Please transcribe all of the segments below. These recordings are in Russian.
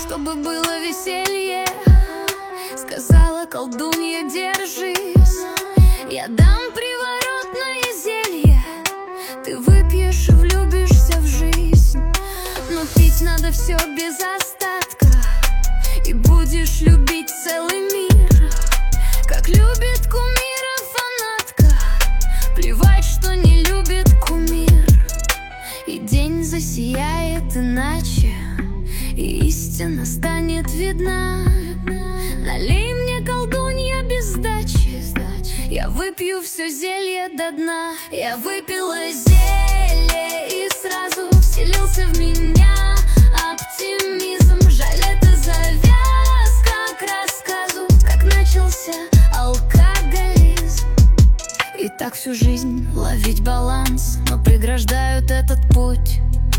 чтобы было веселье. Сказала колдунья, держись, я дам приворотное зелье. Ты выпьешь и влюбишься в жизнь, но пить надо все без остатка, и будешь любить целый мир, как любит кумира фанатка. Плевать, что не любит кумир, и день засияет иначе, и истина станет видна. Налей мне, колдунья, без сдачи, я выпью все зелье до дна. Я выпила зелье, и сразу вселился в меня оптимизм. Жаль, это завязка к рассказу, как начался алкоголизм. И так всю жизнь ловить баланс, но преграждают этот путь.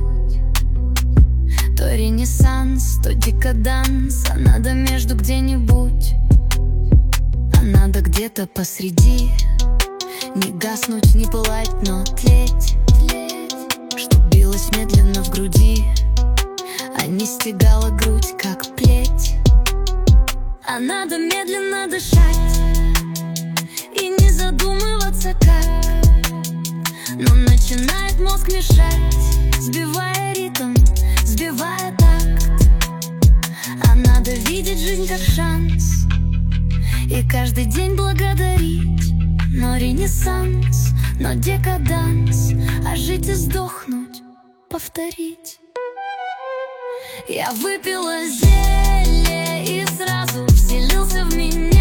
То ренессанс, то декаданс, а надо между где-нибудь. А надо где-то посреди, не гаснуть, не пылать, но тлеть, чтоб билось медленно в груди, а не стегала грудь, как плеть. А надо медленно дышать и не задумываться как, но начинает мозг мешать, сбивая ритм, сбивая такт. А надо видеть жизнь как шанс и каждый день благодарить. Но ренессанс, но декаданс, а жить и сдохнуть, повторить. Я выпила зелье, и сразу вселился в меня